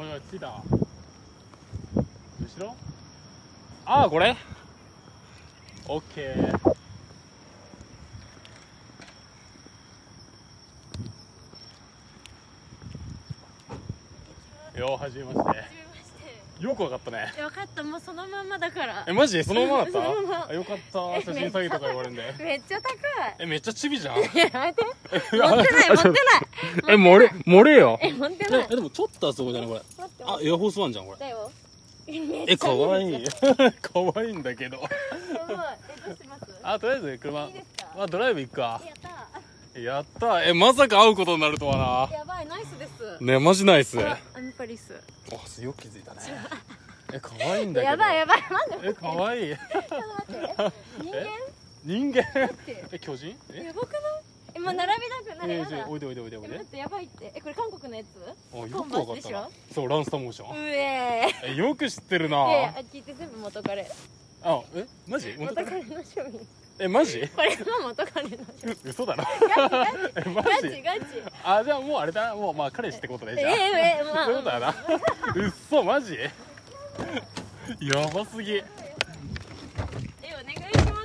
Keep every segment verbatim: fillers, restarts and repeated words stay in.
い着いた。後ろ。ああこれ。オッケー。ようはじめまして。よくわかったね。 よかった、もうそのまんまだから。 えマジそのままだった？ そのままあよかった。写真詐欺とか言われるんで。 めっちゃ高い。 えめっちゃチビじゃん。 いややめて。持ってない持ってない。 え漏れ漏れよ。 え持ってない。 えでもちょっとあそこじゃないこれ。あエアフォースワンじゃんこれ。 だよ。 え可愛い。可愛いんだけど。 すごい。えどうします？ あとりあえず車。 いいですか？ まあドライブ行くか。 やった。 やったー。えまさか会うことになるとはやばいナイスです。 な。ねマジナイス。 アンパリス。 あよく気づいたね。え可愛いんだけど。 やばいやばいなんで？ え可愛い。 ちょっと待って。人間？ 人間？え巨人？えやばくない？えもう並びたくなるやだ。 おいでおいでおいでおいで。 待ってやばいって。えこれ韓国のやつ？ あよくわかったな。そうランスタモーション。 うええよく知ってるな。 いやいや聞いて全部元カレ。 あえマジ？ 元カレの趣味。 えマジ？ これも元カレの趣味。 嘘だろ。 ガチガチガチガチ。 あじゃあもうあれだもうまあ彼氏ってことでじゃあ。 えええまあ。 そういうことだな。うっそマジ？やばすぎ。 えお願いします。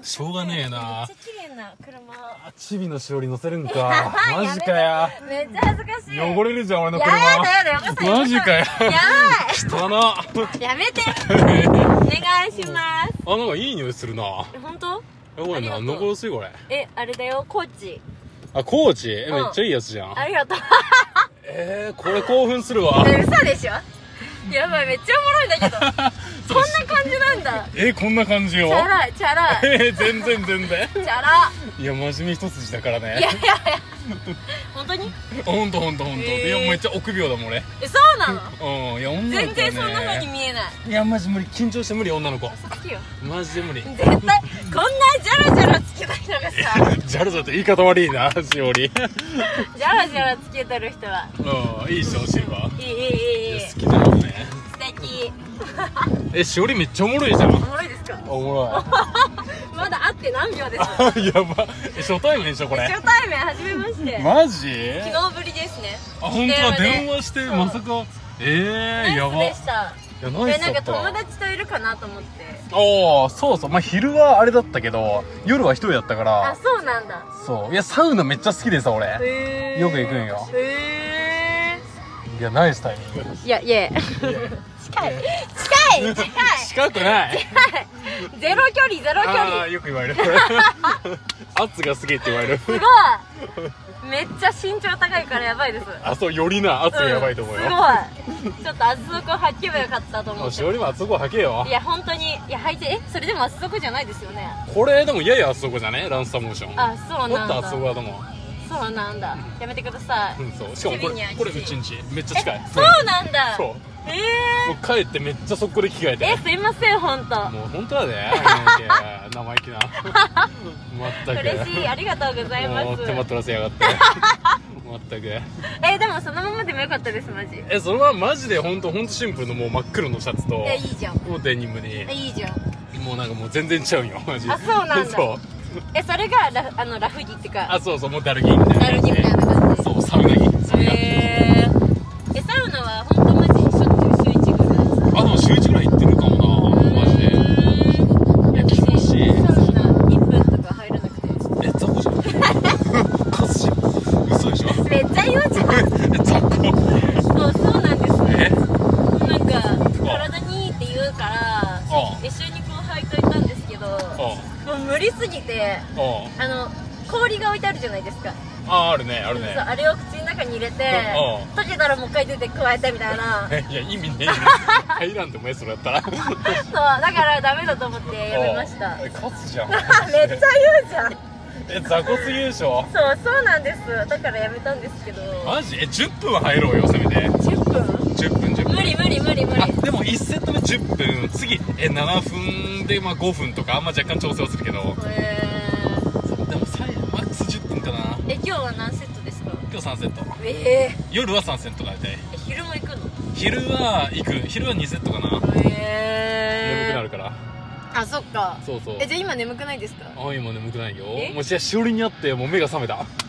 しょうがねえな。 めっちゃ綺麗な車。 あチビのしおり乗せるんか。マジかや。 めっちゃ恥ずかしい。 汚れるじゃん俺の車。 やだやだやだやだ。 マジかや。 やばい。 汚な。 やめて。お願いします。 あなんかいい匂いするな。 え本当？ えこれ何の香水これ？ えあれだよコーチ。 あコーチ？えめっちゃいいやつじゃん。 ありがとう。 えーこれ興奮するわ。 え嘘でしょ？やばいめっちゃおもろいんだけど。こんな感じなんだ。 えこんな感じよ。 チャラいチャラい。 え全然全然。 チャラ。 いや真面目一筋だからね。 いやいやいや。本当に？ 本当本当本当。いやめっちゃ臆病だもん俺。 えそうなの？ うんいや女の子はね。 全然そんな風に見えない。 いやマジ無理緊張して無理女の子。 嘘つきよ。 マジで無理。 絶対こんなジャラジャラつけた人がさ。 ジャルジャルって言い方悪いなしおり。 ジャラジャラつけてる人は。 うんいい人シルバー。 いいいいいいいい。 好きだよね。 素敵。 えしおりめっちゃおもろいじゃん。 おもろいですか？ おもろい。 まだ会って何秒ですか？ やば。え初対面でしょこれ。 初対面初めまして。 マジ？ 昨日ぶりですね。 あ本当だ電話してまさか。ええやば。 ナイスでした。 いやナイスだった。 なんか友達といるかなと思って。 ああそうそうまあ昼はあれだったけど夜は一人だったからあそうなんだ。 そういやサウナめっちゃ好きでさ俺へーよく行くんよ。 へいやナイスタイミング。 いやいや近い近い近い近くないゼロ距離ゼロ距あ離。 あよく言われる圧がすげえって言われる。 すごいめっちゃ身長高いからやばいです。 あそうよりな圧がやばいと思うよ。 すごいちょっと厚底履けばよかったと思って。 しおりも厚底履けよ。 いや本当にいや履いてえそれでも厚底じゃないですよね。 これでもやや厚底じゃねランスタモーション。 あそうなんだ。 もっと厚底だと思う。 そうなんだやめてください。 うんそうしかもこれこれうちんちめっちゃ近い。 そうなんだ。 そうえもう帰ってめっちゃ速攻で着替えて。 えすいません本当。 もう本当だね生意気な。まったく嬉しいありがとうございます。 もう手間取らせやがってまったく。 えでもそのままでもよかったですマジ。 えそれはマジで本当本当シンプルのもう真っ黒のシャツといやいいじゃん。 もうデニムにえいいじゃん。 もうなんかもう全然ちゃうよマジ。 あそうなんだ。 そうえそれがラあのラフ着ってか。 あそうそうもうダルギみたいなダルギみたいな感じ。 そうサウナ着サウナ着。 えー、えサウナは本当マジしょっちゅう週一ぐらいですか？ あでも週一ぐらい行ってるかもなマジで。いや気持ちいい。 サウナいっぷんとか入らなくて。 えザコじゃんカスじゃん嘘でしょ。 めっちゃ言うじゃん。 えザコそうそうなんです。 えなんか体にいいって言うから一緒にこう履いといたんですけどもう無理すぎてあの氷が置いてあるじゃないですか。 あああるねあるね。 そうあれを口の中に入れて溶けたらもう一回出て加えてみたいな。 いや意味ねえね入らんでもええそれやったら。そうだからダメだと思ってやめました。 えカスじゃんめっちゃ言うじゃん。 えザコすぎでしょ。 そうそうなんです。だからやめたんですけど。 マジえじゅっぷんは入ろうよせめて。 じゅっぷんじゅっぷんじゅっぷん無理無理無理無理。 あでもいちセット目じゅっぷん次えななふんでまあごふんとかあんま若干調整はするけど。 へそうでも最マックスじゅっぷんかな。 え今日は何セットですか？ 今日さんセット。 ええ夜はさんセット大体。 え昼も行くの？ 昼は行く昼はにセットかな。 へえ眠くなるから。 あそっか。 そうそう。 えじゃあ今眠くないですか？ あ今眠くないよ。 えもうじゃあしおりに会ってもう目が覚めた。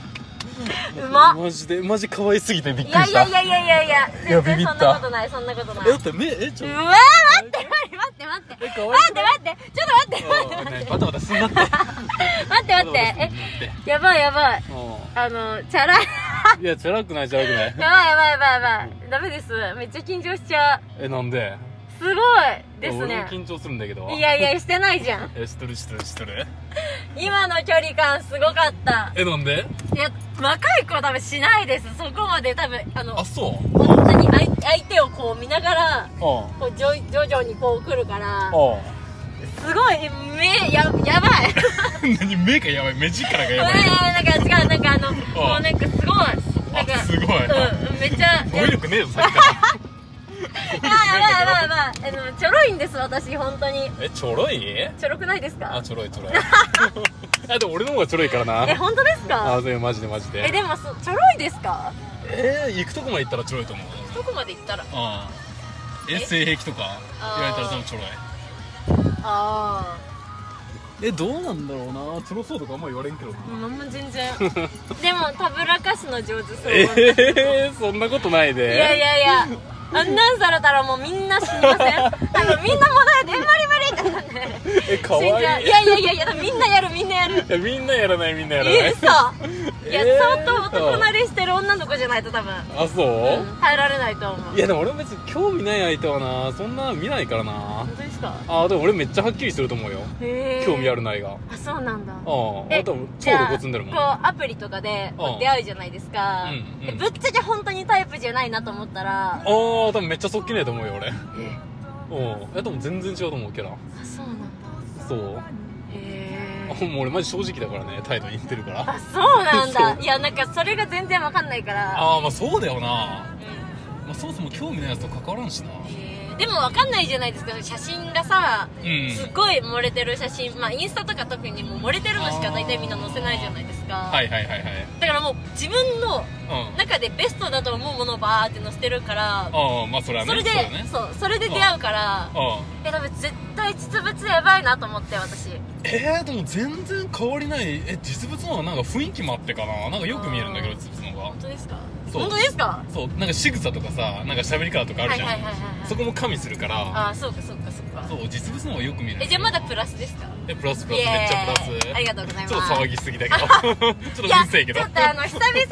うまっ。 マジでマジ可愛すぎてびっいくりした。 やいやいやいやいやいや、全然そんなことないそんなことない。 えだって目えちょうわー待って待って待ってえ可愛い待って待ってちょっと待って待って待ってバタバタすんなって待って待ってえやばいやばいあのチャラいいやチャラくないチャラくないやばいやばいやばいやばいダメです。めっちゃ緊張しちゃう。 えなんですごいですね。 俺も緊張するんだけど。 いやいやしてないじゃん。 え知ってる知ってる知ってる。 今の距離感すごかった。 えなんで？ いや若い子は多分しないです。そこまで多分あのあそう本当に相相手をこう見ながらこう徐々にこう来るからあすごい目ややばい何目がやばい目力がやばい。 なんか違うなんかあのもうなんかすごいなんかすごいうんめっちゃ語彙力ねえぞさっきからやばいやばいやばいえでもちょろいんです私本当に。 えちょろい？ ちょろくないですか？ あちょろいちょろいあでも俺の方がちょろいからな。 え本当ですか？ あそれマジでマジで。 えでもそちょろいですか？ えー、行くとこまで行ったらちょろいと思う。 どこまで行ったら？ ああえ性癖とか言われたら多分ちょろい。 ああえどうなんだろうな。ちょろそうとかあんま言われんけどな。 あんま全然でもたぶらかすの上手そう。 えー、そんなことないで。 いやいやいやあんなんされたらもうみんな死にません？多分みんなもだえて無理無理ってなってえかわいい。 いやいやいやいやみんなやるみんなやる。 いやみんなやらないみんなやらない。 え嘘いや、 えー、 相当男慣れしてる女の子じゃないと多分あそう、うん、 耐えられないと思う。 いやでも俺は別に興味ない相手はなそんな見ないからな。 本当ですか？ あでも俺めっちゃはっきりすると思うよ。 へー興味あるないが。 あそうなんだ。 ああ多分超露骨んでるもん。 こうアプリとかで出会うじゃないですか、うんうん、ぶっちゃけ本当にタイプじゃないなと思ったらああ多分めっちゃそっきねえと思うよ俺。えうんえでも全然違うと思うけど。あそうなんだ。 そうへえもう俺マジ正直だからね態度に似てるから。 あそうなんだいやなんかそれが全然わかんないから。 ああまあそうだよな、うんまあ、そもそも興味ないやつと関わらんしな。 でもわかんないじゃないですか写真がさ、うん、すっごい漏れてる写真まあインスタとか特にもう漏れてるのしか大体みんな載せないじゃないですか。 はいはいはいはいだからもう自分の中でベストだと思うものをバーって載せてるから、 うん、まあそれはねそれで そう、ね、そうそれで出会うからえ多分絶対実物やばいなと思って私。 えー、でも全然変わりない。え実物の方がなんか雰囲気もあってかな。なんかよく見えるんだけど実物の方が。 本当ですか？本当ですか？ そうなんか仕草とかさなんか喋り方とかあるじゃん、はいはいはいはい、そこも加味するから。ああそうかそうかそうかそう実物の方がよく見える。 えじゃあまだプラスですか？ えプラスプラスめっちゃプラス。 ありがとうございます。 ちょっと騒ぎすぎだけどちょっとうるせえけど。 ちょっとあの久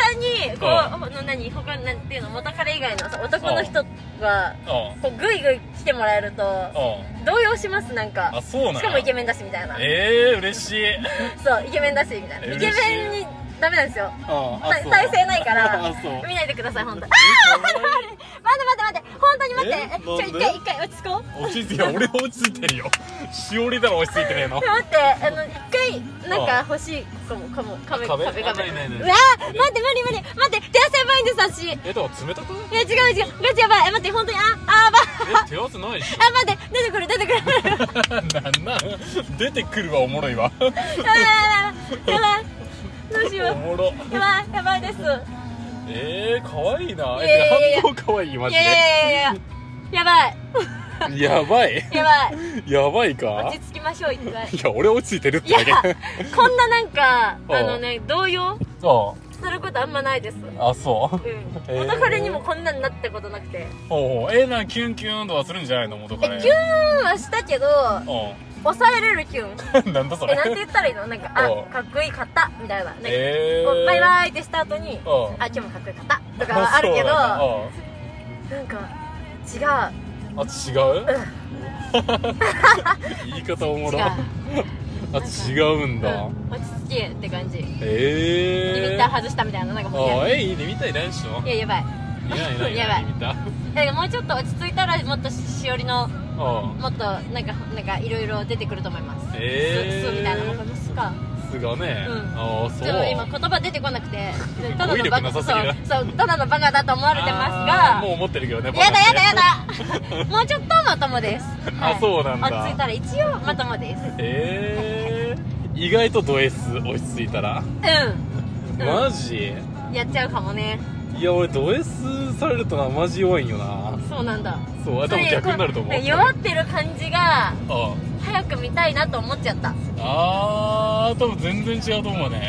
々にこうの何他なんていうの元彼以外のさ男の人がこうグイグイ来てもらえると動揺します。なんかあそうなん。 しかもイケメンだしみたいな。 ええー、嬉しいそうイケメンだしみたいな。イケメンにダメなんですよ。体勢ないから見ないでください本当。ああ待って待って待って待って本当に待ってちょ一回一回落ち着こう。 落ち着いてよ俺落ち着いてるよ。しおりだろ落ち着いてねえの。 待ってあの一回なんか欲しいかもかも壁壁壁。うわー待って無理無理待って手汗やばいんです私。 えだから冷たく？ いや違う違うガチやばい。待って本当にああばえ手汗ないし。 あ待って出てくる出てくるなんなん出てくるはおもろいわ。 やばいやばいどうしよう。 おもろ。 やばいやばいです。 えー、かわいいな。 え反応かわいいマジで。 いやいやいややばいやばいやばいやばいか。 落ち着きましょう一回。 いや俺落ち着いてるってだけ。 いやこんななんかあのね動揺することあんまないです。 あそう。 うん元彼にもこんなになったことなくて。 おおえー、なんかキュンキュンとはするんじゃないの元彼。 キュンはしたけど抑えれるキュン。 なんだそれ。 えなんて言ったらいいのなんかあかっこいい買ったみたいな。 えー、 バイバイってした後にあ今日もかっこいい買ったとかはあるけどなんか違う。 あ違う、うん、言い方おもろ。あ違うんだ、うん、 落ち着けって感じ。 えー、 リミッター外したみたいな。なんかもうあえいいリミッターいらんでしょ。 いややばいいらんいらんいらんリミッター。 だからもうちょっと落ち着いたらもっとしおりのもっとなんかなんかいろいろ出てくると思います。えー、スみたいなものですか。 スがね、うん、ああそう。 ちょっと今言葉出てこなくてただのバカそうそうただのバカだと思われてますがもう思ってるけどね。 やだやだやだもうちょっとまともです。 はい、あそうなんだ。 落ち着いたら一応まともです。 えー、意外とド S 落ち着いたらうん、 うん、マジやっちゃうかもね。 いや俺ド S されるとなマジ弱いんよな。 そうなんだ。 そう多分逆になると思う。 弱ってる感じが早く見たいなと思っちゃった。 あー多分全然違うと思うね。 えー、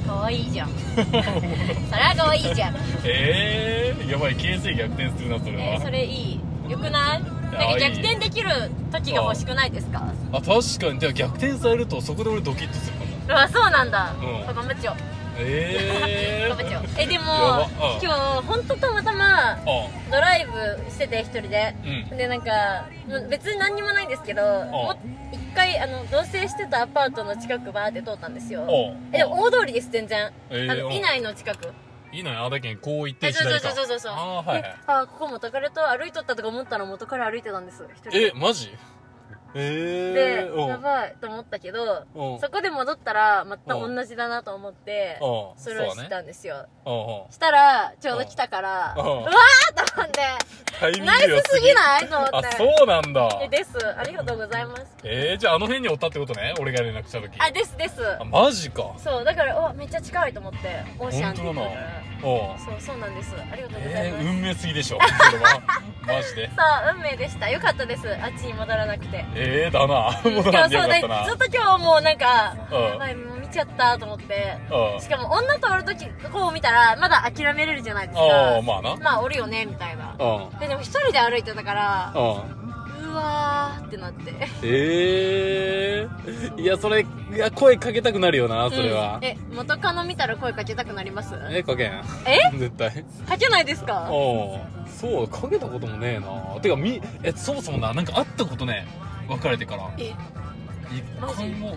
可愛いじゃんそれは可愛いじゃんえー、やばい、形勢逆転するなそれは。 えー、それいい、よくない？なんか逆転できる時が欲しくないですか？ あ、確かに。じゃあ逆転されるとそこで俺ドキッとするかも。 うわ、そうなんだ、 うん、 頑張っちゃおう。 えー、 頑張っちゃおう。え、でも今日ほんとたまたまドライブしてて一人で、うん、でなんか別に何にもないんですけど、も一回あの同棲してたアパートの近くバーって通ったんですよ。え、でも大通りです全然、えー、あの以内の近く。いいのよ、 あだけんこう行って左か。 そうそうそうそうそう。あー、はい、はい、あ、ここ元彼と歩いとったとか思ったら元彼歩いてたんです一人で。 え、マジ？えー、で、やばいと思ったけど、そこで戻ったらまた同じだなと思ってスルーしたんですよ。したらちょうど来たから、うわーと思ってナイスすぎないと思って。 あ、そうなんだ。 え、です、ありがとうございます。 えー、じゃああの辺におったってことね、俺が連絡した時。 あ、ですです。 あ、マジか。 そう、だからおめっちゃ近いと思って、オーシャンって言ったから。そうそうなんです、ありがとうございます。 えー、運命すぎでしょそれはマジで。 そう、運命でした。よかったです、あっちに戻らなくて。 えー、だな、戻らんでよかったな。 ずっと今日もうなんか、やばい、もう見ちゃったと思って。しかも女とおるときこう見たらまだ諦めれるじゃないですか。 あ、まあな、 まあおるよねみたいな。ででも一人で歩いてたから、うわーってなって。えー、いや、それ、いや、声かけたくなるよな、それは。 うん、え、元カノ見たら声かけたくなります？ え、かけん。 え絶対。 かけないですか？ おそう、かけたこともねえな。てか、み、え、そもそもな、なんか会ったことね、別れてから。え、一回も、うん。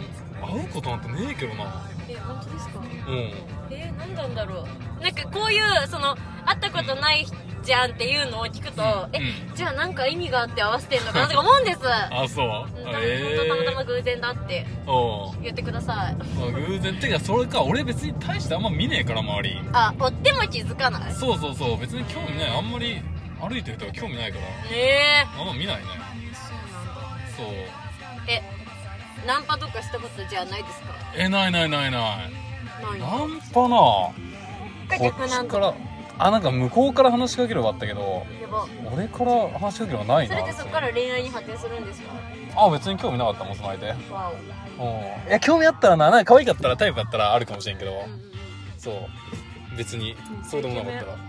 会うことなんてねえけどな。 え、本当ですか？うん。 えー、何なんだろう。なんかこういう、その、会ったことないじゃんっていうのを聞くと、うん、え、うん、じゃあなんか意味があって合わせてんのかなとか思うんです。 あ、そう。 えー、たまたま偶然だって言ってください。 あ、偶然ってか、それか、俺別に大してあんま見ねえから、周り。 あ、追っても気づかない？ そうそうそう、別に興味ない。あんまり歩いてる人は興味ないから。 えー、あんま見ないね。 そうなんだ。 そう。 え、ナンパとかしたことじゃないですか？ え、ないないないない。 ないナンパなぁ。 逆なんだ。 から、あ、なんか向こうから話しかければあったけど、俺から話しかければないな。 それってそっから恋愛に発展するんですか？ あ、別に興味なかったもん、その相手。わお。いや、興味あったらな、なんか可愛かったらタイプだったらあるかもしれんけど、うん、そう。別に、そうでもなかったら。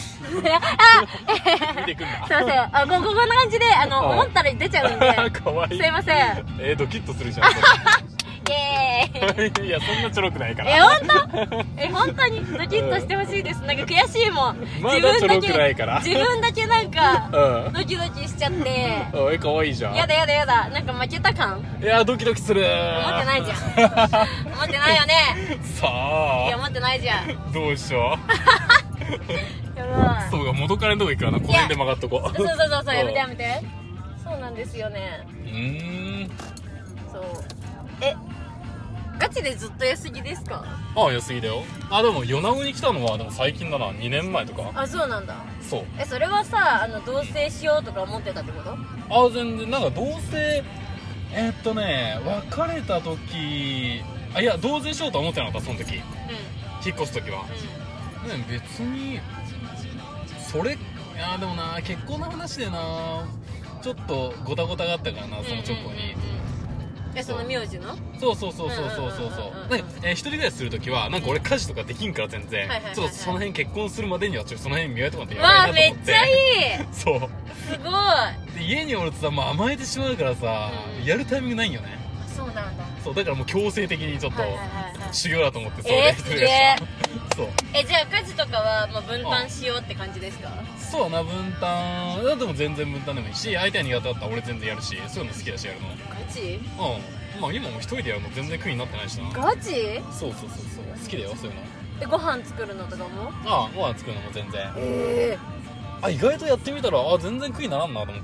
あ、見てくんな。すいません。あ、こ、こんな感じで、あの、思ったら出ちゃうんで。 かわいい。 すいません。 えー、ドキッとするじゃん。 イエーイ。 いや、そんなちょろくないから。 え、ほんと？え、本当にドキッとしてほしいです。なんか悔しいもん。 まだちょろくないから。 自分だけなんか、ドキドキしちゃって。 え、かわいいじゃん。 やだやだやだ。なんか負けた感？ いや、ドキドキする。 思ってないじゃん。思ってないよね。 さあ。 いや、思ってないじゃん。 どうしよう。やばい。 そうか、元彼のとこ行くからな。この辺で曲がっとこう。 そうそうそうそう、やめてやめて。そうなんですよね。 うーん。 そう。え、ガチでずっと安着ですか？ ああ、安着だよ。あ、でも米子に来たのはでも最近だな。にねんまえとか。 あ、そうなんだ。 そう。 え、それはさ、あの同棲しようとか思ってたってこと？ あ、全然。なんか同棲、えー、っとね、別れた時、あ、いや、同棲しようとは思ってなかった、その時。うん。引っ越す時は。うん。ね、別に、それ、いやでもな、結婚の話でな、ちょっとゴタゴタがあったからな、その直後に。 え、その名字の？ そうそうそうそうそうそうそう。なんか、えー、一人暮らしするときは、なんか俺家事とかできんから全然。ちょっとその辺結婚するまでには、ちょっとその辺磨いとかってやばいなと思って。 わあ、めっちゃいい。 そう。 すごい。 で、家におるとさ、もう甘えてしまうからさ、うん、やるタイミングないんよね。 そうなんだ。 そう、だからもう強制的にちょっと、修行だと思って、そうえー、すげえ。 そう。 え、じゃあ家事とかは、まあ、分担しようって感じですか？ そうな、分担。でも全然分担でもいいし、相手が苦手だったら俺全然やるし、そういうの好きだしやるの。 ガチ？ うん。まあ今も一人でやるの全然苦になってないしな。 ガチ？ そうそうそうそう。好きだよ、そういうの。 え、ご飯作るのとかも？ ああ、ご飯作るのも全然。 ええー。あ、意外とやってみたら、あ、全然苦にならんなと思って。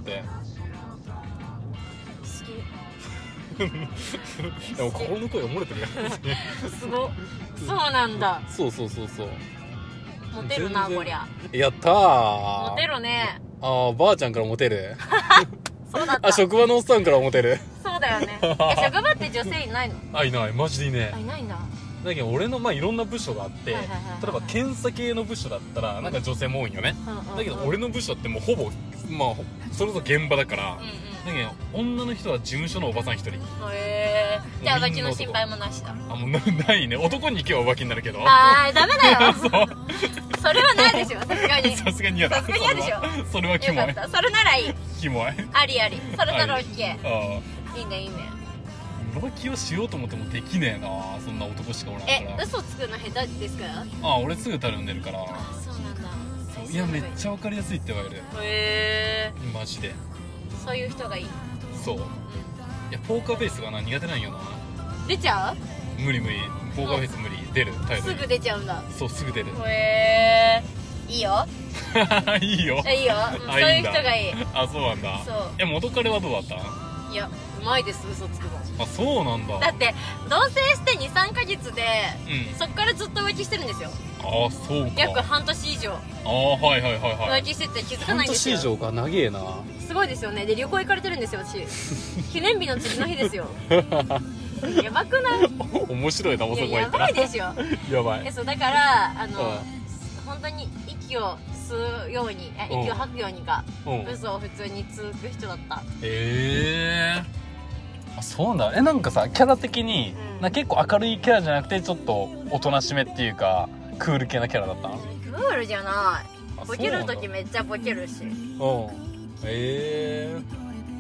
好き。 でも心の声が漏れてるやん。 すご。そうなんだ。 そうそうそうそう。 モテるな、こりゃ。 やったー。 モテるね。 ああ、ばあちゃんからモテる。 そうだった。 あ、職場のおっさんからモテる。 そうだよね。え、職場って女性いないの？ あ、いない、マジでいねえ。あ、いないんだ。 だけど俺のまあいろんな部署があって、例えば検査系の部署だったらなんか女性も多いんよね、だけど俺の部署ってもうほぼまあそれこそ現場だから、だけど女の人は事務所のおばさん一人。へえ。じゃあ浮気の心配もなしだ。 あ、もうないね。男に行けば浮気になるけど。 あーダメだよ。そうそれはないでしょ、さすがに。 さすがに嫌だ。 さすがに嫌でしょ。 それはキモい。 それならいい。 キモい。 ありあり。それなら OK。いいねいいね。 浮気をしようと思ってもできねえな、そんな男しかおらんから。 え、嘘つくの下手ですか？ あ、俺すぐたるんでるから。 そうなんだ。 いや、めっちゃ分かりやすいって言われる。 へえ。 マジでそういう人がいい。 そう、いやポーカーフェイスがな苦手なんよな。 出ちゃう？ 無理無理、ポーカーフェイス無理。出る態度すぐ出ちゃうんだ。 そう、すぐ出る。 へえ。いいよ。 いいよ。 いいよ。そういう人がいい。 あ、そうなんだ。 そう。 え、元彼はどうだった？ いや、うまいです、嘘つくの。 あ、そうなんだ。 だって同棲してにさんかげつで、うん、そっからずっと浮気してるんですよ。 ああ、そうか。 約半年以上。 ああ、はいはいはいはい。 浮気してて気づかないんですよ。 半年以上か、長えな。 すごいですよね。で、旅行行かれてるんですよ、私。記念日の次の日ですよ。やばくない？ 面白いな、そこは。 やばいでしょ。 やばい。 え、そうだからあの、うん、本当に息を吸うように、え、息を吐くようにか、うん、嘘を普通につく人だった。 へえ。あ、そうなんだ。え、なんかさ、キャラ的に、うん、なんか結構明るいキャラじゃなくてちょっとおとなしめっていうかクール系なキャラだったの？ クールじゃない。ボケる時めっちゃボケるし。うん。 へえ。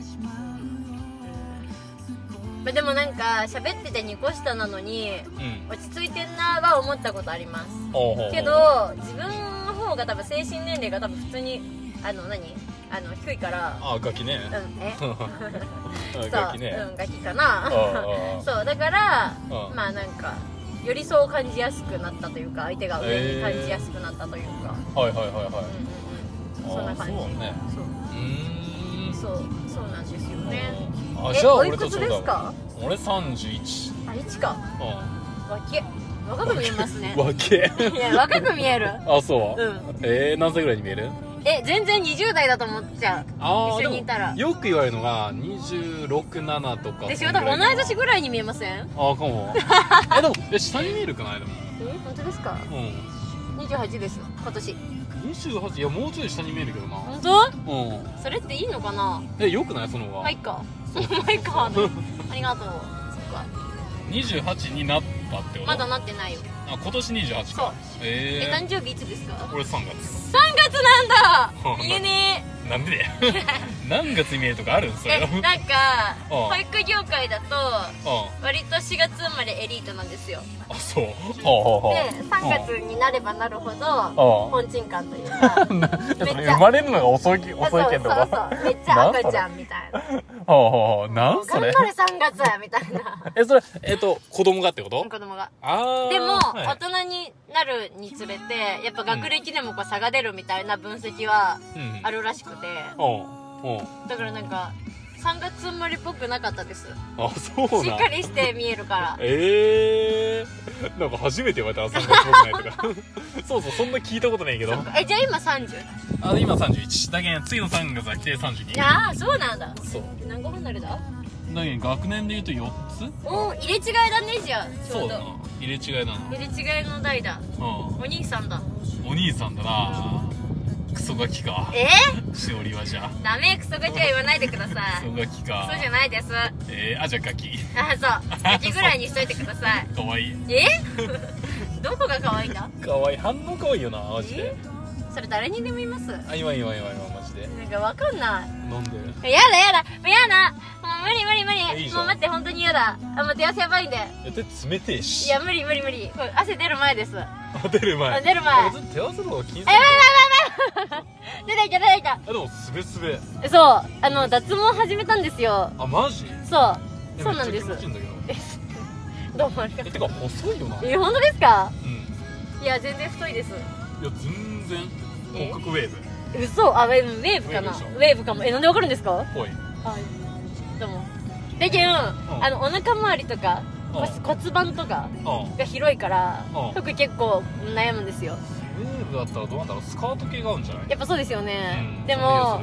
でもなんか喋っててにこ下なのに、うん、落ち着いてんなは思ったことあります。けど自分の方が多分精神年齢が多分普通にあの何あの低いから。 あ、ガキね。 うん、えそうガキね。 うん、ガキかな。そうだからまあなんかよりそう感じやすくなったというか、相手が上に感じやすくなったというか。 はいはいはいはい。 うんうんうん、そんな感じ。そうね。そう。うん。そうそうなんですよね。 あ、じゃあ俺とそうだ。おいくつですか？ 俺さんじゅういち。 あ、いちか。うん。若け。若く見えますね。 若け。 いや、若く見える。 あ、そう。 うん。 えー、何歳ぐらいに見える？ え、全然にじゅう代だと思っちゃう。あ、一緒にいたら。 よく言われるのがにじゅうろく、ななとか。 でしょ？多分同い年ぐらいに見えません？ あ、かも。え、でも、え、下に見えるかな、でも。 え、本当ですか？うん。にじゅうはちです、今年。 にじゅうはち、いや、もうちょい下に見えるけどな。 本当？ うん。 それっていいのかな？ え、よくない？その方が。 まあいいか。まあいいか。ありがとう。 にじゅうはちになったってこと？ まだなってないよ。 あ、今年にじゅうはちか。 えー、え、誕生日いつですか？ 俺さんがつ。 さんがつなんだ。見えねえ。なんで何月に見えるとかあるん？それ。 え、なんか保育業界だと割としがつ生まれエリートなんですよ。 あ、そう。でさんがつになればなるほど本珍感というか、 めっちゃ生まれるのが遅い遅いけど、 そうそう、めっちゃ赤ちゃんみたいな。 はあ、なんそれ。 頑張れさんがつみたいな。 え、それえっと子供がってこと？ 子供が。 ああ。 でも大人になるにつれてやっぱ学歴でもこう差が出るみたいな分析はあるらしくて、だからなんかさんがつ生まれっぽくなかったです。 あ、そうな。 しっかりして見えるから。 ええー、なんか初めて言われた。さんがつっぽくないとか。そうそう、そんな聞いたことないけど。 え、じゃあ今さんじゅう？ あ、今さんじゅういちだけど次のさんがつは来てさんじゅうに。 ああ、そうなんだ。 そう。 何個離れだ？ だけど学年で言うとよっつ。 おお、入れ違いだね。じゃあちょうど。 そうだな、入れ違いだな。 入れ違いの代だ。うん、お兄さんだ。 お兄さんだな。クソガキか。 えー、しおりはじゃダメ、クソガキは言わないでください。 クソガキか。 そうじゃないです。 えー、あ、じゃあガキ。 あ、そうガキぐらいにしといてください。 かわいい。 えどこがかわいいんだ？ かわいい、反応かわいいよな、マジで。 それ誰にでもいます？ あ、今今今今マジで。 なんかわかんない。 なんで？ やだやだやだ、もう無理無理無理。いいもう待って、本当にやだ。あ、もう手汗やばいんで。 え、手冷てえし。 いや、無理無理無理。これ汗出る前です。 出る前。 出る前。 手汗の方が気にする。 え、やばいやばいやばい。出てきた出てきた。 あ、でもすべすべ。 そう、あの脱毛始めたんですよ。 あ、マジ？ そう、そうなんです。どうもありがとう。 え、てか細いよな。 え、本当ですか？ うん。 いや、全然太いです。 いや、全然骨格ウェーブ。 嘘？あ、ウェーブ、ウェーブかな。ウェーブかも。え、なんでわかるんですか？ ほい。 あ、どうも。だけど、あのお腹周りとか骨盤とかが広いから服結構悩むんですよ。 ウェーブだったらどうなんだろう、スカート系があるんじゃない？ やっぱそうですよね。でも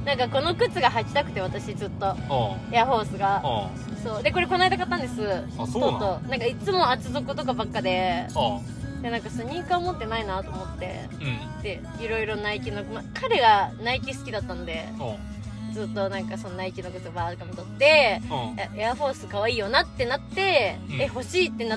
なんかこの靴が履きたくて私ずっとエアフォースがそうでこれこの間買ったんです。 あそうなんとうとうなんかいつも厚底とかばっかででなんかスニーカー持ってないなと思って、うん、でいろいろナイキの、ま、彼がナイキ好きだったんでずっとなんかそのナイキの靴ばーかみ取ってエアフォース可愛いよなってなって、うん、え欲しいってなって、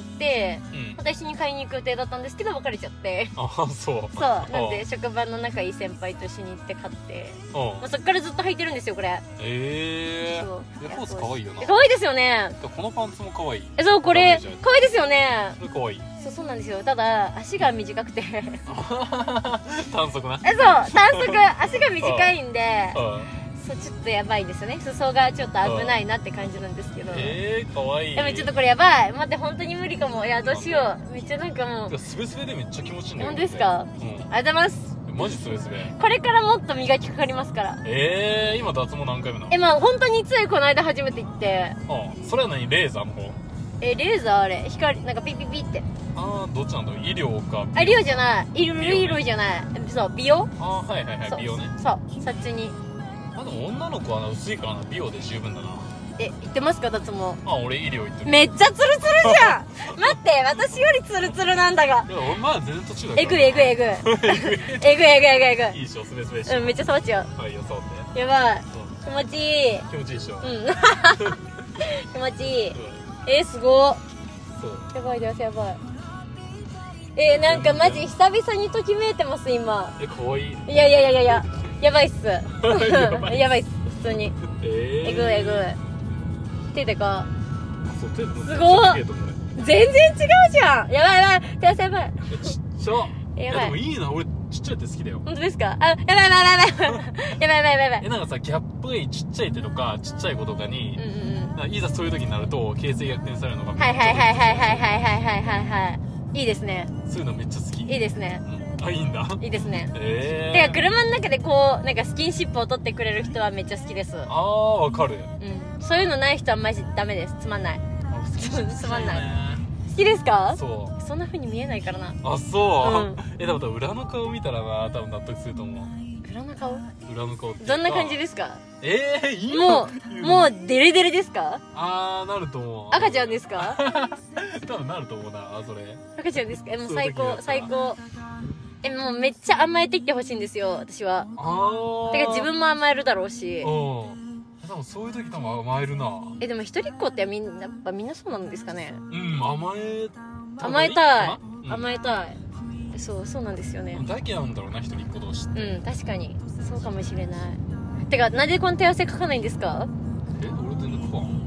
うん、私に買いに行く予定だったんですけど別れちゃってあそうそうなんで職場の仲いい先輩と一緒に行って買ってもうそっからずっと履いてるんですよこれ。 ええー、エアフォース可愛いよな。 可愛いですよね。 このパンツも可愛い。 えそうこれ可愛いですよね。 これ可愛い。 そうそうなんですよ。ただ足が短くて短足な。 えそう短足足が短いんでそうちょっとやばいですよね。裾がちょっと危ないなって感じなんですけど。 えー、かわいい。 でもちょっとこれやばい。待って本当に無理かも。いやどうしよう。めっちゃなんかもうスベスベでめっちゃ気持ちいいんだよ。 本当ですか、うん、ありがとうございます。 マジスベスベ。 これからもっと磨きかかりますから。 えー、今脱毛何回目なの？ えまあ本当についこの間初めて行って。 あそれは何レーザーの方？ えレーザーあれ光なんかピッピッピって。 ああどっちなんだろう。医療かあ医療じゃない医療、医療じゃないそう美容。 あはいはいはい美容ね。 そうそっちに。 あでも女の子はな薄いからな美容で十分だな。 え行ってますか脱毛？ あ俺医療行ってる。 めっちゃツルツルじゃん待って私よりツルツルなんだが。 いや俺まだ全然途中だから。 えぐいえぐいえぐいえぐいえぐいえぐいえぐい。 いいでしょスベスベしょ。 うんめっちゃ触っちゃう。 はいよ触ってやばい気持ちいい。 気持ちいいでしょ。 うん気持ちいい。えすごっ。やばいですやばい。えー、なんかマジ久々にときめいてます今。 えかわいい。 いやいやいやいやいややばいっすやばいっす普通に。えー、えぐいえぐい。手でかそう手ですごっ全然違うじゃん。やばいやばい手汗やばい。 ちっちゃ。やばい。でもいいな俺ちっちゃい手好きだよ。 本当ですか？あやばいやばいやばいやばいやばいやばいやばい。 えなんかさギャップがいいちっちゃい手とかちっちゃい子とかに、うんうん、いざそういう時になると形勢逆転されるのがめっちゃはいはいはいはいはいはいはいはいはいはいいいですね。 そういうのめっちゃ好き。いいですね、 うん、あいいんだ。 いいですね。 ええー、てか車の中でこうなんかスキンシップを取ってくれる人はめっちゃ好きです。 ああわかる。 うんそういうのない人はマジダメです。つまんない。つまんない。好きですか？ そうそんな風に見えないからな。 あそう、うん、えでも裏の顔見たらな多分納得すると思う。 裏の顔？ 裏の顔ってどんな感じですか？ えー、いいもうもうデレデレですか？ あーなると思う。 赤ちゃんですか？ 多分なると思うなそれ。 赤ちゃんですか？えもう最高最高。えもうめっちゃ甘えてきてほしいんですよ私は。ああてか自分も甘えるだろうし。うん多分そういう時多分甘えるな。 えでも一人っ子ってみんなやっぱみんなそうなんですかね。 うん甘え甘えたい、うん、甘えたい。そうそうなんですよね。 だけなんだろうな一人っ子同士って。 うん確かにそうかもしれない。てかなんでこの手汗かかないんですか？ え俺全然かかん、うん、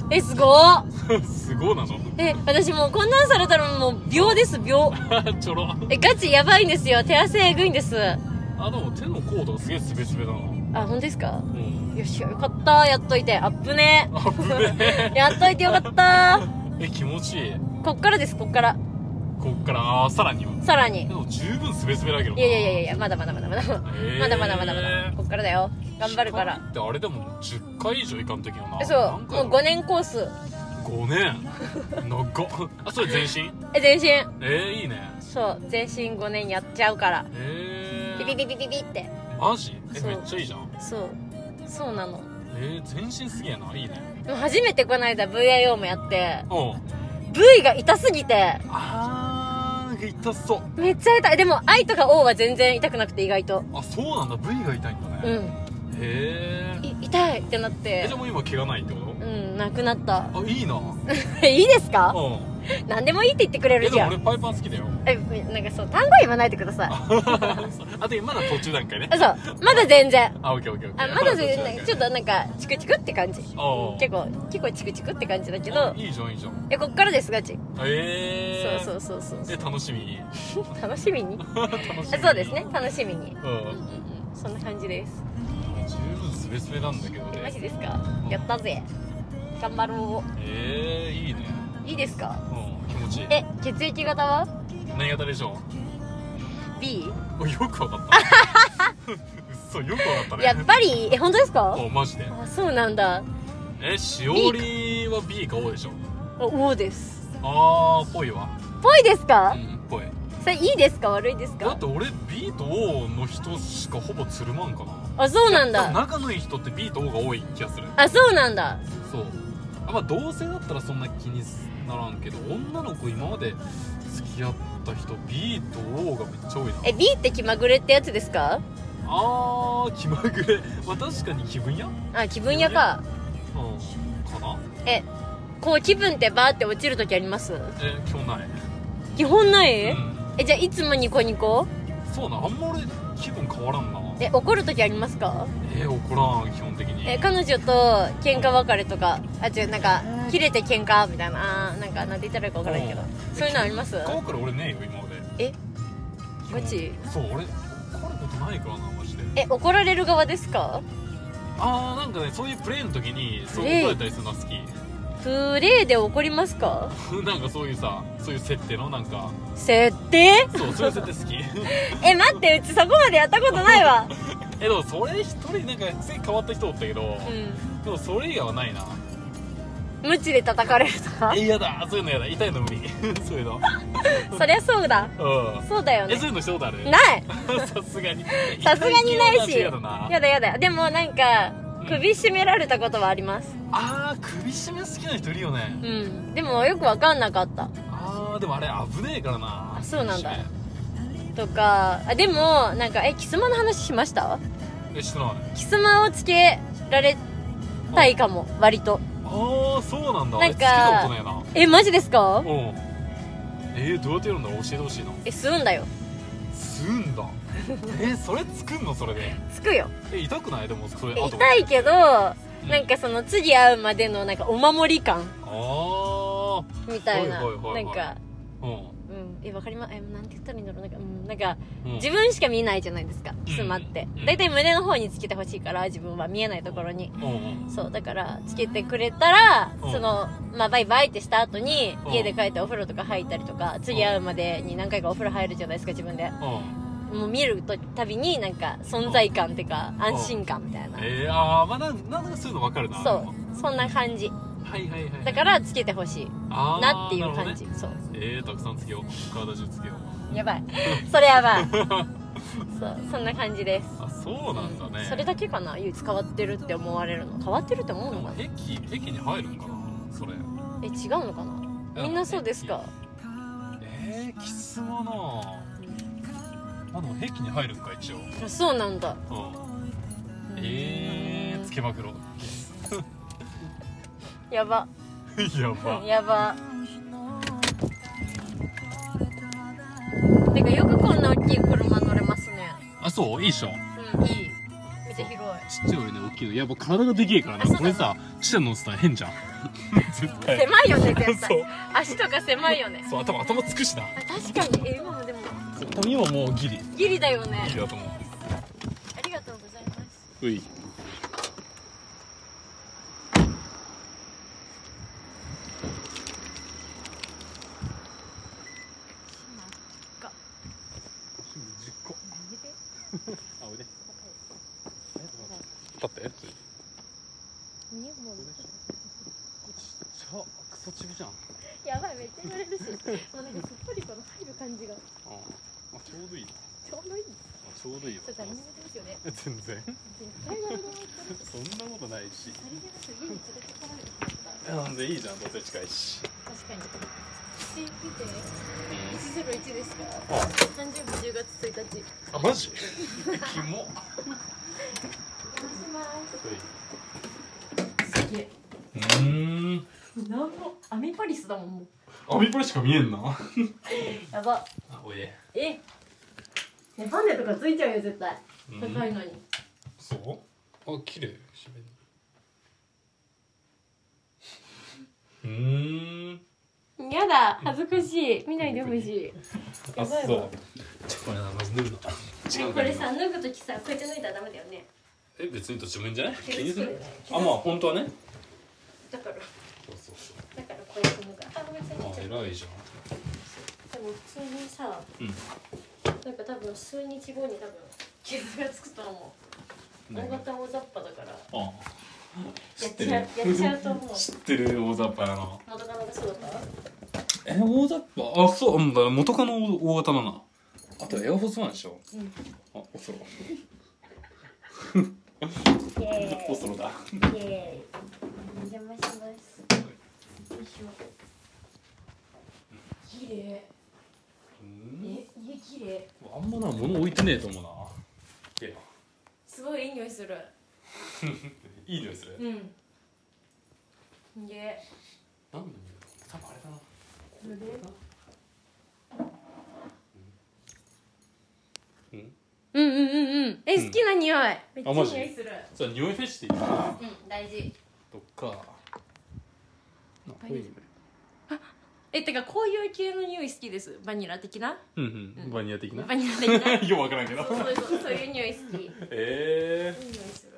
えすごっすごいなの。 え私もうこんなんされたらもう秒です秒ちょろえガチやばいんですよ。手汗えぐいんです。 あでも手のコードがすげえスベスベだな。 あ本当ですか？ うんよしよかったやっといて。アップねアップねやっといてよかったえ気持ちいい。 こっからですこっからこっからあさらにはさらにでも十分スベスベだけどな。 いやいやいやいやまだまだまだまだ、えー、まだまだまだまだこっからだよ頑張るから。 ってあれでもじゅっかい以上いかんときよな。 そうもうごねんコース。 ごねん長っあそれ全身え全身えー、いいね。 そう全身ごねんやっちゃうからえー、 ピピピピピピってマジえめっちゃいいじゃん。 そうそうなの。 えー、全身すげえないいね。 でも初めてこの間 ブイアイオー もやってうん V が痛すぎてあー痛そうめっちゃ痛い。でも I とか O は全然痛くなくて意外と。 あそうなんだ V が痛いんだね。 うんへえ痛いってなって。 えじゃあもう今毛がないってこと？ うんなくなった。 あいいな。 いいですか？ うん何でもいいって言ってくれるじゃん。 えでも俺パイパン好きだよ。 えなんかそう単語言わないでくださいあとまだ途中段階ね。 そうまだ全然あオッケーオッケーオッケー。 あまだ全然ちょっとなんかチクチクって感じ。結構結構チクチクって感じだけど。 いいじゃんいいじゃん。 えこっからですガチ。 ええそうそうそうそうえ楽しみに楽しみに楽しみにそうですね楽しみに。うん、うんうん、そんな感じです。 十分スベスベなんだけどね。 マジですか？やったぜ頑張ろう。 ええいいね。 いいですか？ うん気持ちいい。 え血液型は何型でしょう？ B？ よくわかった嘘よくわかったね。 やっぱりえ本当ですか？ あマジで。あそうなんだ。 えしおりは B か O でしょ？ あ O です。 あーぽいわ。 ぽいですか？ うんぽい。 それいいですか悪いですか？ だって俺 B と O の人しかほぼつるまんかな。 あ、そうなんだ。 仲のいい人って B と O が多い気がする。 あ、そうなんだ。 そう。あ、まあ同性だったらそんな気にならんけど、女の子今まで付き合った人 B と O がめっちゃ多いな。 え、 B って気まぐれってやつですか？ あー、気まぐれ。まあ確かに気分屋。 あ、気分屋か。 うんかな。 え、こう気分ってバーって落ちるときあります？ え、基本ない。 基本ない、 うん、 え、じゃあいつもニコニコ？ そうな、あんま俺気分変わらんな。 え、怒るときありますか？ えー、怒らん、基本的に。 え、彼女と喧嘩別れとか、あ、違う、なんか切れて喧嘩みたいな、あー、なんかなんて言ったらいいか分からんけど、そういうのあります？ 喧嘩別れ俺ねえよ今まで。 え、ガチ？ そう、俺怒ることないからな、マジで。 え、怒られる側ですか？ あー、なんかね、そういうプレーの時にそう怒られたりするのは好き。 プレーで怒りますか？ なんかそういうさ、そういう設定のなんか設定？ そう、そういう設定好き。 え、待って、うちそこまでやったことないわ。 え、でもそれ一人なんか癖変わった人おったけど、 うん、 でもそれ以外はないな。 ムチで叩かれるとか？ え、嫌だ、そういうの嫌だ、痛いの無理。そういうの。 そりゃそうだ。 うん、 そうだよね。 え、そういうのしたことある？ ない。 さすがにさすがにないし。 やだな。 やだやだ。でもなんか首絞められたことはあります。 あー、首絞め好きな人いるよね。 うん、でもよく分かんなかった。 あー、でもあれ危ねえからな。 あ、そうなんだ。とか、あ、でもなんか、え、キスマの話しました？ え、してない。 キスマをつけられたいかも、割と。 あー、そうなんだ。 なんか、 つけたことねえな。 え、マジですか？ うん。えー、どうやってやるんだろう、教えてほしいな。 え、吸うんだよ。 吸うんだ。え、それ作んの？それでつくよ。 え、痛くない？でもそれ痛いけど、なんかその次会うまでのなんかお守り感あみたいな、 はいはいはいはい、 なんか、 うん、 うん、え、わかりま、え、なんて言ったらいいんだろう、なんか、うん、なんか、 うん、 自分しか見えないじゃないですか、キスマって。だいたい胸の方につけてほしいから、自分は見えないところに。 うん、 そう、だから、つけてくれたら、 うん、 その、まあ、バイバイってした後に、 うん、 家で帰ってお風呂とか入ったりとか、次会うまでに何回かお風呂入るじゃないですか、自分で。うん、もう見るとたびになんか存在感っていうか安心感みたいな。 えー、あー、まあなんなんかそういうの分かるな。 そう、そんな感じ。 はいはいはい、 だからつけてほしいなっていう感じ、ね、そう。 えー、たくさんつけよう、体中つけよう。やばいそれやばいそう、そんな感じです。 あ、そうなんだね、うん、 それだけかな、唯一変わってるって思われるの。変わってるって思うのかな。 駅駅に入るんかな、それ。 え、違うのかな、みんなそうですか？ えー、キスマなあ、でも駅に入るんか一応。 あ、そうなんだ。 うん、えー、つけまくろやばやばやば。てかよくこんな大きい車乗れますね。 あ、そう、いいっしょ。 うん、いい。めっちゃ広い。 ちっちゃいよりね、大きいの。いや、もう体がでけえからね。これさ、ちっちゃいの乗ってたら変じゃん絶対狭いよね、絶対。 そう、 足とか狭いよね。 そう、頭頭つくしな。 あ、確かに。え、今もでも今もうギリギリだよね。 ギリだと思う。 ありがとうございます。 うい。あ、おいで。立って。 見えもん。 ちっちゃ、クソチビじゃん。 やばい、めっちゃ言われるし。もうなんかすっぽりこの入る感じが。 ああ、まあ、ちょうどいいな。 ちょうどいい。 あ、ちょうどいいわ。 ちょっとありがたいですよね。 全然。そんなことないし。 ありがたい、家に連れてこられてた。 なんでいいじゃん、どうせ近いし。 確かに。口見て。いちゼロいちですか。 あ、 誕生日じゅうがつついたち。 あ、マジ？キモ。 すげえ。 うーん。 なんもアミパリスだもん、もう。 アミパリしか見えんな。 やば。 あ、おいで。 え。ね、バネとかついちゃうよ、絶対。高いのに。 そう？あ、綺麗。うーん。 やだ、恥ずかしい。見ないでほしい。 あ、そう。ちょっとね、まず脱ぐの。 違う。これさ、脱ぐときさ、こうやって脱いだらダメだよね。 え、別にどっちもいいんじゃない？気にする？あ、まあ本当はね。 だから。 そうそうそう。 だからこうやって脱ぐ。あ、ごめんなさい。 あ、偉いじゃん。 でも普通にさ、 うん。 なんか多分数日後に多分傷がつくと思う。大型大雑把だから。ああ。知ってる。やっちゃうと思う。 知ってる、大雑把やな。 元カノがそうだった？ え、大雑把？あ、そう、うん、元カノ大型だな。あとエアフォースワンでしょ。うん。あ、おそろ。 イエーイおそろだ。 イエーイ。お邪魔します。よいしょ。綺麗。え、家綺麗。 あんまな物置いてねえと思うな。いやすごいいい匂いする。 いい匂いする。 うん。家。 なんで？多分あれだな。 これで。 うん。 うんうんうんうん。え、好きな匂い。めっちゃいい匂いする。 じゃあ匂いフェチっていいな。 うん、大事。 どっか。な、こういう。 え、てかこういう系の匂い好きです。バニラ的な。 うんうん。バニラ的な。 バニラ的な。 よくわからんけど。 そうそうそう、そういう匂い好き。 ええー。 いい匂いする。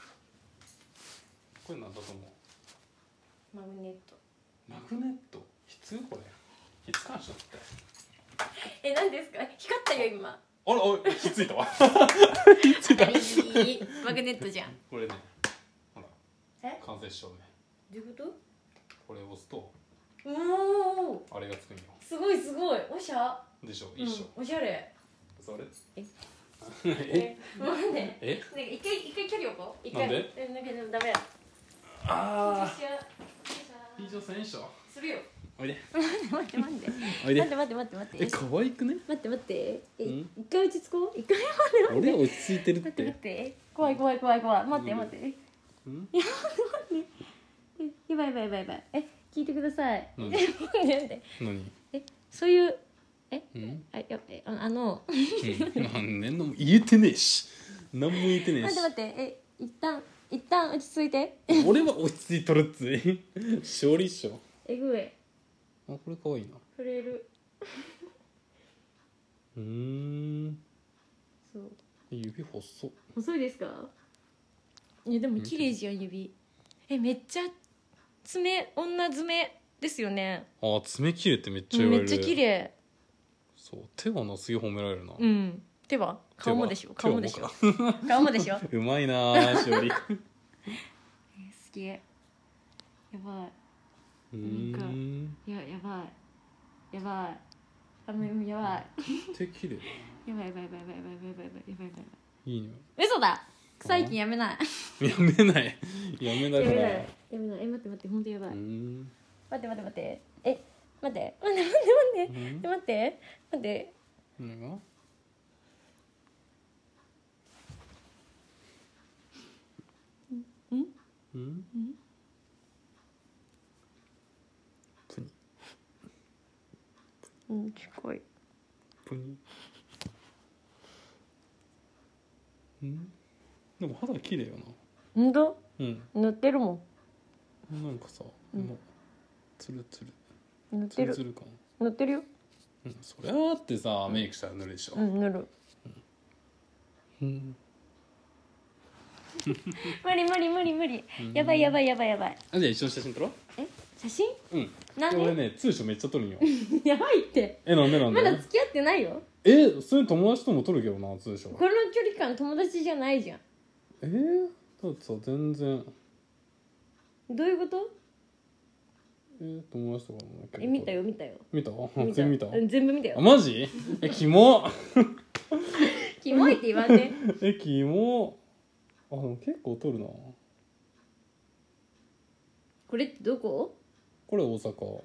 これなんだと思う。 マグネット。 マグネット。必要これ。必要かしらって。 え、何ですか。光ったよ今。 あら、おい、ひっついたわ。ひっついた。 いいマグネットじゃん。 これね。ほら。 え。 完成しちゃうね。 どういうこと。 これを押すと。 おお。 あれがつくんよ。 すごいすごい。おしゃ。 でしょ。一緒。 おしゃれ。 それ。 え。 え。 なんで。 え。 なんか一回一回距離をこう。一回。 なんで。 え、なんかでもダメだ。 ああ。以上戦勝。 するよ。 おいで。 待って待っておいで。 待って待って待って待って。 え、可愛くね。 待って待って。え、 うん一回落ち着こう。一回待って待って。 俺落ち着いてるっ待って待て。 って怖い怖い怖い怖い。待って待ってうんいや待ってえやばいやばいやばいやばい。え聞いてください。 何待って何。 えそういうえうんあやえああのうんなんねんのも言えてねえし何も言えてねえし待って待ってえ一旦一旦落ち着いて。 俺は落ち着いとるっつい勝利っしょ。 えぐいあ、これ可愛いな。 触れる。 うーん。 そう指細っ。 細いですか。いやでも綺麗じゃん指。えめっちゃ爪女爪ですよね。 あ、爪切れってめっちゃ言われる。 めっちゃ綺麗。 そう、手はなすげえ褒められるな。 うん手は顔もでしょ。顔もでしょ。顔もでしょ。 うまいなー勝利。 好き。やばうーん。 い。いややばい。やばい。あもうやばい。 手綺麗だ。 やばいやばいやばいやばいやばいやばいやばいやばいやばい。 いいね。 嘘だ。臭い菌やめない。 やめない。やめだから。 やめない。やめない。え待って待って本当やばい。 うーん。 待って待って待って。え待って待って待って待って待って待って。 何が？ うんうん？プニうん近い。 プニ。うんでも肌綺麗よな。 ほんと？ うん塗ってるもなんかさ、 うんもうツルツルツん塗ってるルツル感。 塗ってるよ。 うんそりゃあってさメイクしたら塗るでしょ。 うん塗る。 うん無理無理無理無理。やばいやばいやばいやばい。 あじゃあ一緒に写真撮ろう。 え写真？ うんなんで？ 俺ねツーションめっちゃ撮るんよ。 やばいって。 えなんでなんで？ まだ付き合ってないよ。 えそれ友達とも撮るけどなツーション。 この距離感友達じゃないじゃん。 えー、だってさ全然どういうこと？ えー、友達とかもないけど。 え見たよ見たよ。 見た？ 見た全部見た？ うん全部見たよ。 あマジ？えキモ。 キモいって言わんね。 えキモ。あでも結構撮るな。 これってどこ？ これ大阪。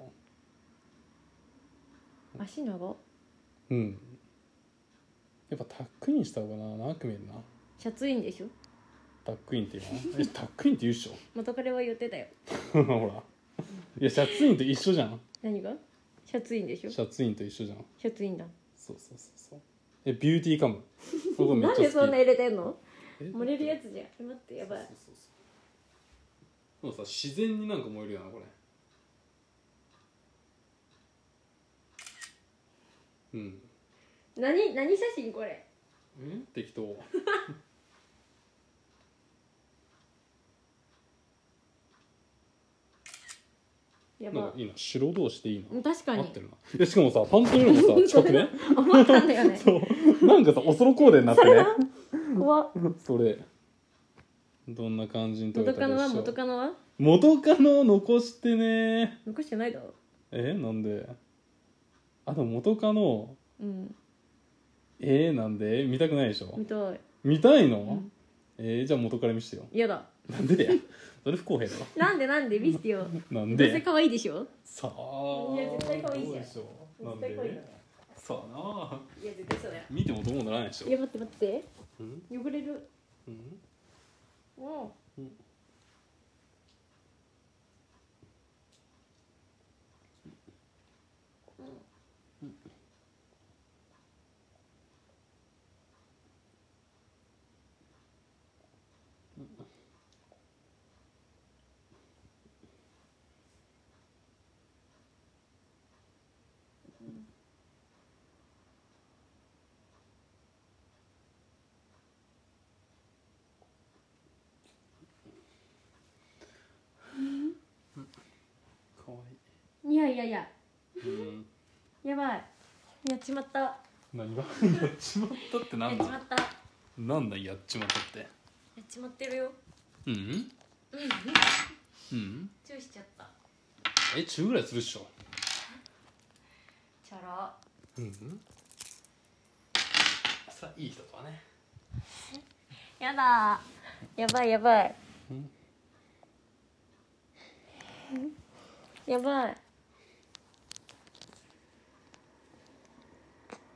足長？ うんやっぱタックインした方がな長く見えるな。 シャツインでしょ。 タックインって言うの？えタックインって言うっしょ。 元彼は言ってたよ。 ほらいやシャツインと一緒じゃん。 何が？シャツインでしょ。 シャツインと一緒じゃん。 シャツインだ。 そうそうそうそう。えビューティーカムここめっなんちゃ好き。 でそんな入れてんの？ え漏れるやつじゃん。え待ってやばい。 そうそうそう。でもさ自然になんか燃えるよなこれ。うん何何写真これ？ え適当。 やばなんか。いいな白同士でいいな。 確かに合ってるな。いやしかもさパンツよりもさ近くね。 思ったんだよね。 そうなんかさオスロコーデになってね。 怖っ。 それどんな感じに撮れ元カノはたでしょう。 元カノは元カノを残してね。 残してないだろ。 えなんで？あでも元カノうんえー、なんで見たくないでしょ。 見たい。 見たいの？ んえー、じゃあ元から見してよ。 嫌だ。 なんでだよ。それ不公平だろ。 なんでなんで見せてよ。 なんで。 どうせ可愛いでしょ。 さあ。 いや絶対可愛いじゃん。 どうでしょう。なん絶対可愛いで。さあな。 いや絶対そうだよ。 見てもどうもならないでしょ。 いや待って待って。 うん。 汚れる。 うん。 うん。 うんかわいい。 いやいやいや。 うん。 やばい。やっちまった。や何がやっちまったってなんだ。 っちまった。 なんだやっちまったって。 やっちまってるよ。 うん。うん。 チューしちゃった。 え、中ぐらいするっしょ。 チャラ。 うん。さあいい人とはね。 やだ。やばいやばい。 うん。 やばい。